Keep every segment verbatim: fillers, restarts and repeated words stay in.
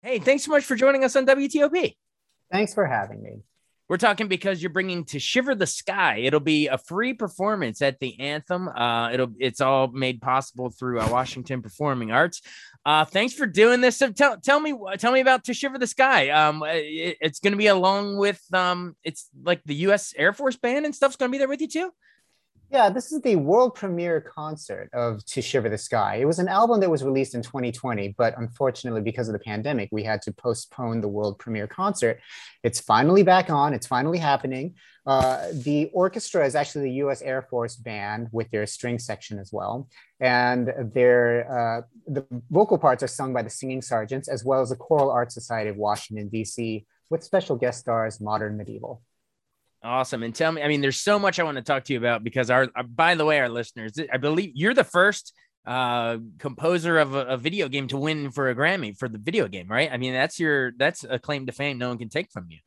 Hey, thanks so much for joining us on W T O P. Thanks for having me. We're talking because you're bringing To Shiver the Sky. It'll be a free performance at the Anthem. Uh, it'll it's all made possible through uh, Washington Performing Arts. Uh, thanks for doing this. So tell tell me tell me about To Shiver the Sky. Um, it, it's going to be along with um, it's like the U S Air Force Band and stuff's going to be there with you too. Yeah, this is the world premiere concert of To Shiver the Sky. It was an album that was released in twenty twenty, but unfortunately, because of the pandemic, we had to postpone the world premiere concert. It's finally back on. It's finally happening. Uh, the orchestra is actually the U S Air Force Band with their string section as well. And their, uh, the vocal parts are sung by the Singing Sergeants, as well as the Choral Art Society of Washington, D C, with special guest stars, Modern Medieval. Awesome. And tell me, I mean, there's so much I want to talk to you about because our, our by the way, our listeners, I believe you're the first uh, composer of a, a video game to win for a Grammy for the video game, right? I mean, that's your, that's a claim to fame no one can take from you.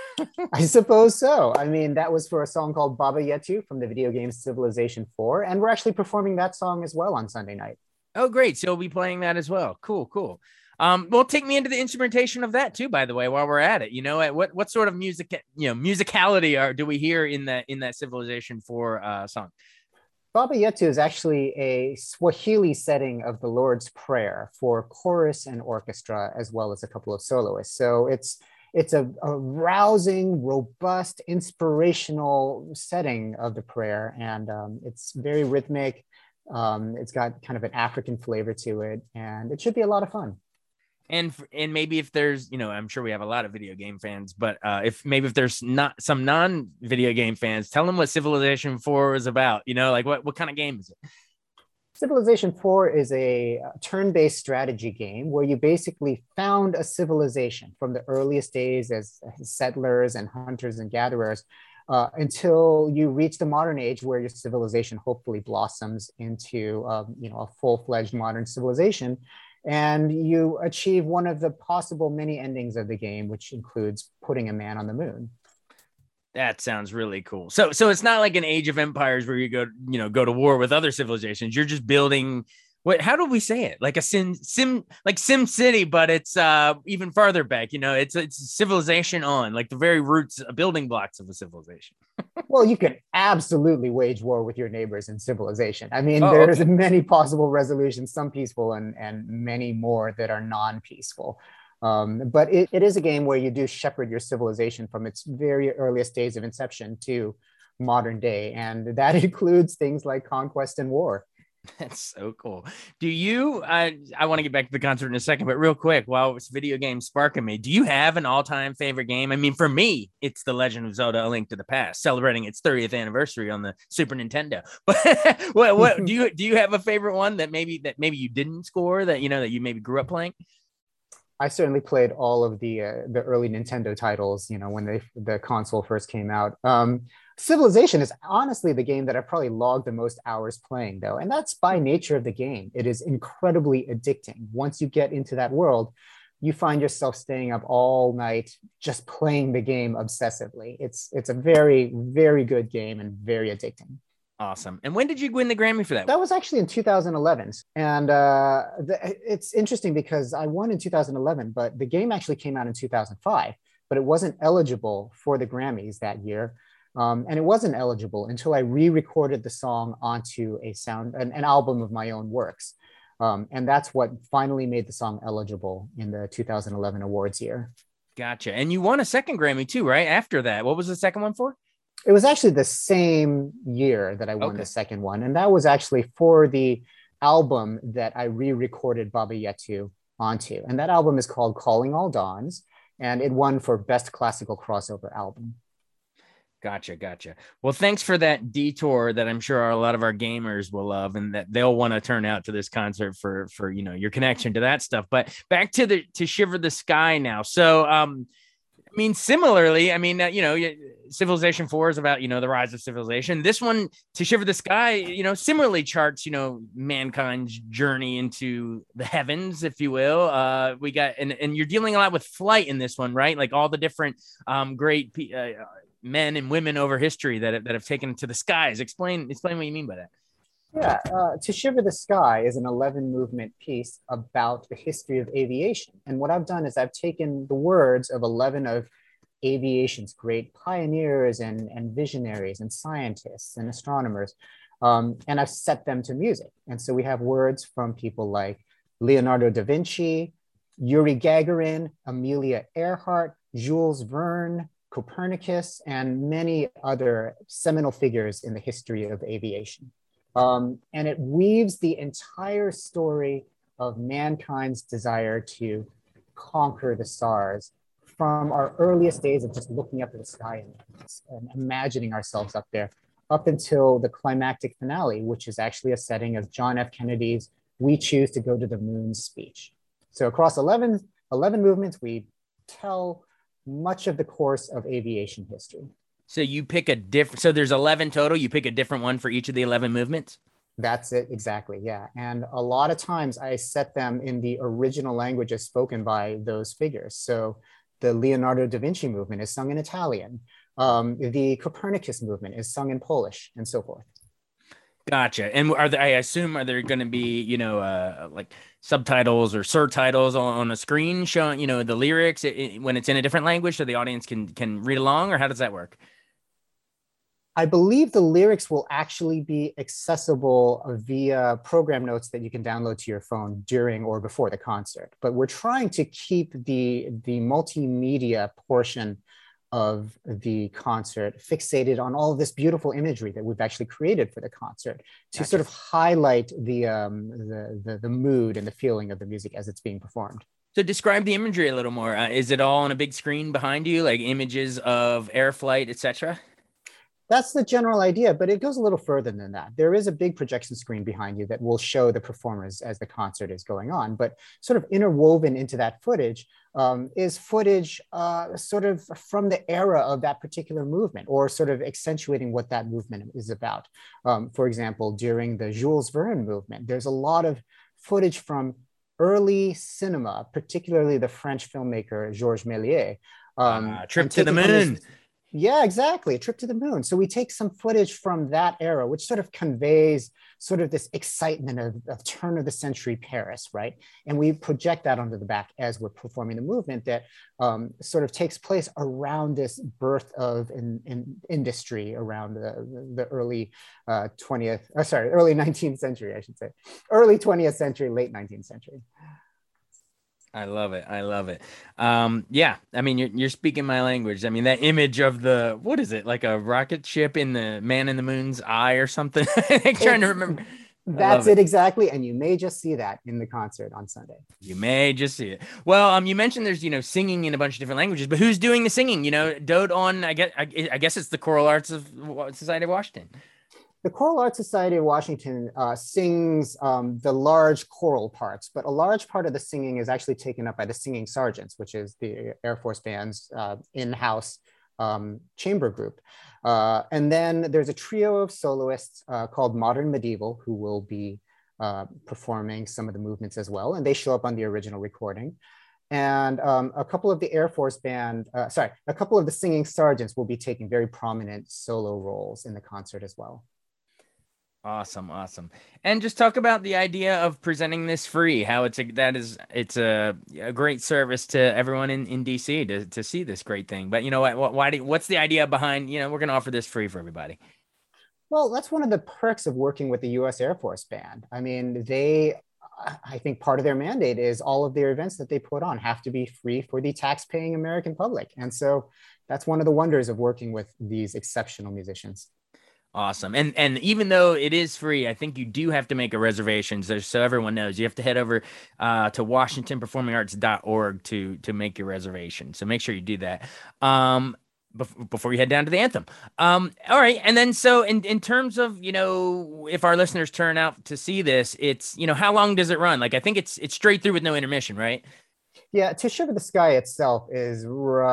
I suppose so. I mean, that was for a song called Baba Yetu from the video game Civilization four. And we're actually performing that song as well on Sunday night. Oh, great. So we'll be playing that as well. Cool, cool. Um, well, take me into the instrumentation of that too, by the way, while we're at it. You know, what what sort of music, you know, musicality are do we hear in that in that Civilization four uh, song? Baba Yetu is actually a Swahili setting of the Lord's Prayer for chorus and orchestra, as well as a couple of soloists. So it's it's a, a rousing, robust, inspirational setting of the prayer, and um, it's very rhythmic. Um, it's got kind of an African flavor to it, and it should be a lot of fun. And and maybe if there's, you know, I'm sure we have a lot of video game fans, but uh, if maybe if there's not some non-video game fans, tell them what Civilization four is about. You know, like what, what kind of game is it? Civilization four is a turn-based strategy game where you basically found a civilization from the earliest days as settlers and hunters and gatherers uh, until you reach the modern age where your civilization hopefully blossoms into um, you know, a full-fledged modern civilization. And you achieve one of the possible many endings of the game, which includes putting a man on the moon. That sounds really cool. So, so it's not like an Age of Empires where you go, you know, go to war with other civilizations. You're just building. What? How do we say it? Like a sim, sim, like Sim City, but it's uh even farther back. You know, it's it's civilization on like the very roots, uh, building blocks of a civilization. Well, you can absolutely wage war with your neighbors in Civilization. I mean, Oh, there's okay. many possible resolutions, some peaceful and, and many more that are non-peaceful. Um, but it, it is a game where you do shepherd your civilization from its very earliest days of inception to modern day. And that includes things like conquest and war. That's so cool. Do you, I, I want to get back to the concert in a second, but real quick, while it's video game sparking me, do you have an all-time favorite game? I mean, for me, it's The Legend of Zelda: A Link to the Past, celebrating its thirtieth anniversary on the Super Nintendo. But what, what do you, do you have a favorite one that maybe, that maybe you didn't score that, you know, that you maybe grew up playing? I certainly played all of the uh, the early Nintendo titles, you know, when they the console first came out. Um, Civilization is honestly the game that I probably logged the most hours playing, though, and that's by nature of the game. It is incredibly addicting. Once you get into that world, you find yourself staying up all night just playing the game obsessively. It's it's a very, very good game and very addicting. Awesome. And when did you win the Grammy for that? That was actually in two thousand eleven. And uh, the, it's interesting because I won in two thousand eleven, but the game actually came out in two thousand five, but it wasn't eligible for the Grammys that year. Um, and it wasn't eligible until I re-recorded the song onto a sound, an, an album of my own works. Um, and that's what finally made the song eligible in the two thousand eleven awards year. Gotcha. And you won a second Grammy too, right? After that, what was the second one for? It was actually the same year that I won Okay. the second one. And that was actually for the album that I re-recorded Baba Yetu onto. And that album is called Calling All Dawns. And it won for Best Classical Crossover Album. Gotcha. Gotcha. Well, thanks for that detour that I'm sure a lot of our gamers will love and that they'll want to turn out to this concert for, for, you know, your connection to that stuff. But back to the, to Shiver the Sky now. So, um, I mean, similarly, I mean, uh, you know, Civilization four is about, you know, the rise of civilization. This one, To Shiver the Sky, you know, similarly charts, you know, mankind's journey into the heavens, if you will. Uh, we got, and, and you're dealing a lot with flight in this one, right? Like all the different um, great uh, men and women over history that, that have taken to the skies. Explain, explain what you mean by that. Yeah, uh, To Shiver the Sky is an eleven movement piece about the history of aviation. And what I've done is I've taken the words of eleven of aviation's great pioneers and, and visionaries and scientists and astronomers, um, and I've set them to music. And so we have words from people like Leonardo da Vinci, Yuri Gagarin, Amelia Earhart, Jules Verne, Copernicus, and many other seminal figures in the history of aviation. Um, and it weaves the entire story of mankind's desire to conquer the stars from our earliest days of just looking up at the sky and, and imagining ourselves up there, up until the climactic finale, which is actually a setting of John F. Kennedy's "We Choose to Go to the Moon" speech. So across eleven, eleven movements, we tell much of the course of aviation history. So you pick a different, so there's eleven total. You pick a different one for each of the eleven movements? That's it, exactly, yeah. And a lot of times I set them in the original languages spoken by those figures. So the Leonardo da Vinci movement is sung in Italian. Um, the Copernicus movement is sung in Polish, and so forth. Gotcha. And are there, I assume, are there going to be, you know, uh, like subtitles or surtitles on, on a screen showing, you know, the lyrics it, it, when it's in a different language so the audience can can read along, or how does that work? I believe the lyrics will actually be accessible via program notes that you can download to your phone during or before the concert. But we're trying to keep the, the multimedia portion of the concert fixated on all of this beautiful imagery that we've actually created for the concert to Gotcha. sort of highlight the, um, the, the, the mood and the feeling of the music as it's being performed. So describe the imagery a little more. Uh, is it all on a big screen behind you, like images of air flight, et cetera? That's the general idea, but it goes a little further than that. There is a big projection screen behind you that will show the performers as the concert is going on, but sort of interwoven into that footage um, is footage uh, sort of from the era of that particular movement, or sort of accentuating what that movement is about. Um, for example, during the Jules Verne movement, there's a lot of footage from early cinema, particularly the French filmmaker Georges Méliès. Um, Uh, trip to the his, moon. yeah, exactly. A trip to the moon. So we take some footage from that era, which sort of conveys sort of this excitement of, of turn of the century Paris, right? And we project that onto the back as we're performing the movement that um, sort of takes place around this birth of in, in industry around the, the early uh, twentieth, oh, sorry, early nineteenth century, I should say. Early twentieth century, late nineteenth century. I love it. I love it. Um, yeah, I mean, you're you're speaking my language. I mean, that image of the, what is it, like a rocket ship in the Man in the Moon's eye or something? I'm trying to remember. I That's love it it. exactly, and you may just see that in the concert on Sunday. You may just see it. Well, um, you mentioned there's, you know, singing in a bunch of different languages, but who's doing the singing? You know, Dode on, I guess, I, I guess it's the Choral Arts of Society of Washington. The Choral Arts Society of Washington uh, sings um, the large choral parts, but a large part of the singing is actually taken up by the singing sergeants, which is the Air Force Band's uh, in-house um, chamber group. Uh, and then there's a trio of soloists uh, called Modern Medieval, who will be uh, performing some of the movements as well, and they show up on the original recording. And um, a couple of the Air Force Band, uh, sorry, a couple of the singing sergeants will be taking very prominent solo roles in the concert as well. Awesome, awesome. And just talk about the idea of presenting this free, how it's a, that is, it's a, a great service to everyone in, in D C to, to see this great thing. But you know what, why do, what's the idea behind, you know, we're going to offer this free for everybody? Well, that's one of the perks of working with the U S Air Force Band. I mean, they, I think part of their mandate is all of their events that they put on have to be free for the tax-paying American public. And so that's one of the wonders of working with these exceptional musicians. Awesome. And and even though it is free, I think you do have to make a reservation. So, so everyone knows you have to head over uh, to washington performing arts dot org to to make your reservation. So make sure you do that um, bef- before you head down to the anthem. Um, all right. And then so in, in terms of, you know, if our listeners turn out to see this, it's, you know, how long does it run? Like, I think it's it's straight through with no intermission, right? Yeah, To Shiver the Sky itself is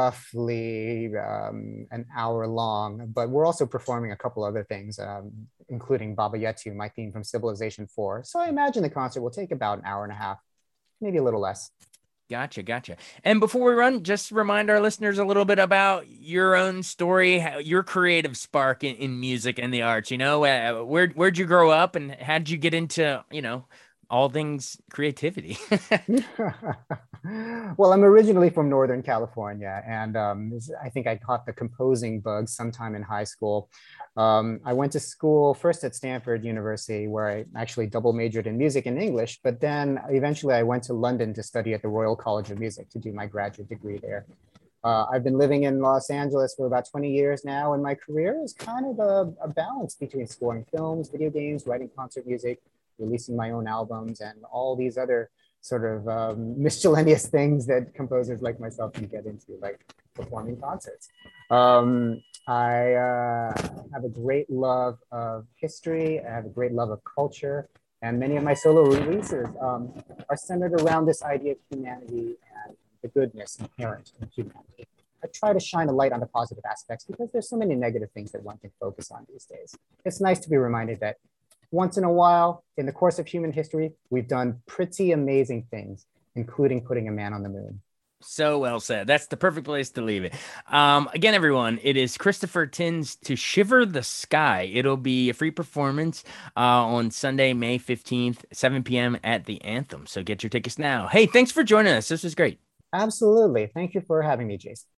roughly um, an hour long, but we're also performing a couple other things, um, including Baba Yetu, my theme from Civilization four. So I imagine the concert will take about an hour and a half, maybe a little less. Gotcha, gotcha. And before we run, just remind our listeners a little bit about your own story, how, your creative spark in, in music and the arts. You know, uh, where where'd you grow up, and how did you get into, you know, all things creativity? Well, I'm originally from Northern California, and um, this- I think I caught the composing bug sometime in high school. Um, I went to school first at Stanford University, where I actually double majored in music and English, but then eventually I went to London to study at the Royal College of Music to do my graduate degree there. Uh, I've been living in Los Angeles for about twenty years now, and my career is kind of a, a balance between scoring films, video games, writing concert music, releasing my own albums, and all these other sort of um, miscellaneous things that composers like myself can get into, like performing concerts. Um, I uh, have a great love of history. I have a great love of culture. And many of my solo releases um, are centered around this idea of humanity and the goodness inherent in humanity. I try to shine a light on the positive aspects because there's so many negative things that one can focus on these days. It's nice to be reminded that once in a while, in the course of human history, we've done pretty amazing things, including putting a man on the moon. So well said. That's the perfect place to leave it. Um, again, everyone, it is Christopher Tin's To Shiver the Sky. It'll be a free performance uh, on Sunday, May fifteenth, seven p m at the Anthem. So get your tickets now. Hey, thanks for joining us. This was great. Absolutely. Thank you for having me, Jason.